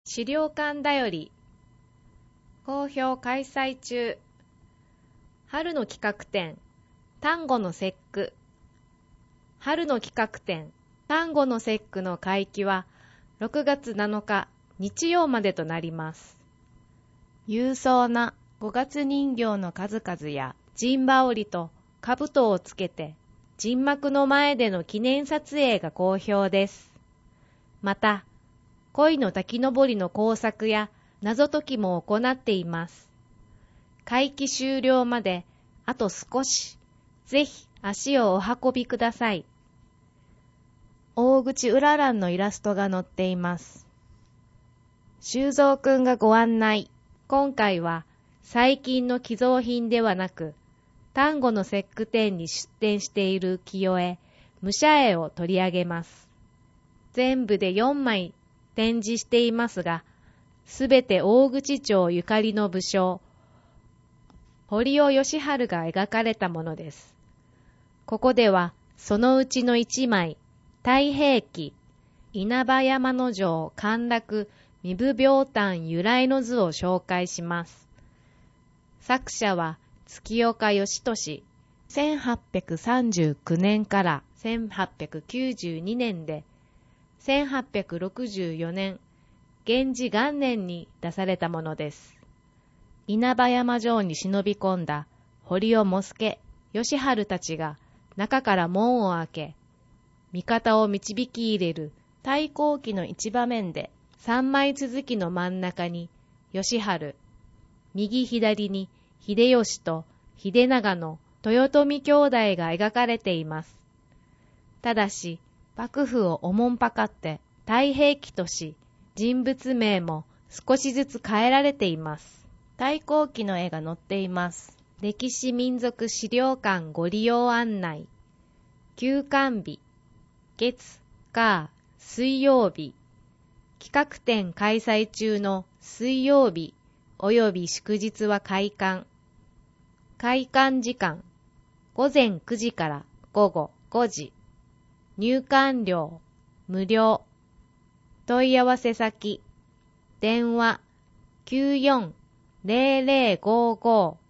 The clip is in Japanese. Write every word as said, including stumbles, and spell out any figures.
資料館だより好評開催中。春の企画展端午の節句。春の企画展端午の節句の会期はろくがつなのか日曜までとなります。 勇壮な五月人形の数々や陣羽織と兜をつけて陣幕の前での記念撮影が好評です。また鯉の滝登りの工作や謎解きも行っています。会期終了まであと少し。ぜひ足をお運びください。 大口うららんのイラストが載っています。修造くんがご案内。 今回は最近の寄贈品ではなく、端午の節句展に出展している浮世絵、武者絵を取り上げます。全部でよんまい展示していますが、すべて大口町ゆかりの武将、堀尾義治が描かれたものです。ここではそのうちのいちまい、太平記、稲葉山の城陥落壬生廟誕由来の図を紹介します。作者は月岡義俊、せんはっぴゃくさんじゅうきゅうねんからせんはっぴゃくきゅうじゅうにねんで、せんはっぴゃくろくじゅうよねん、元治元年に出されたものです。稲葉山城に忍び込んだ堀尾茂助、義治たちが中から門を開け、味方を導き入れる太閤記の一場面で、 三枚続きの真ん中に義治、右左に秀吉と秀長の豊臣兄弟が描かれています。ただし、幕府をおもんぱかって太平記とし、人物名も少しずつ変えられています。 太閤記の絵が載っています。 歴史民族資料館ご利用案内。休館日、月、火、水曜日。企画展開催中の水曜日および祝日は開館。開館時間、ごぜんくじからごごごじ。入館料、無料。問い合わせ先、電話きゅうよんゼロゼロごご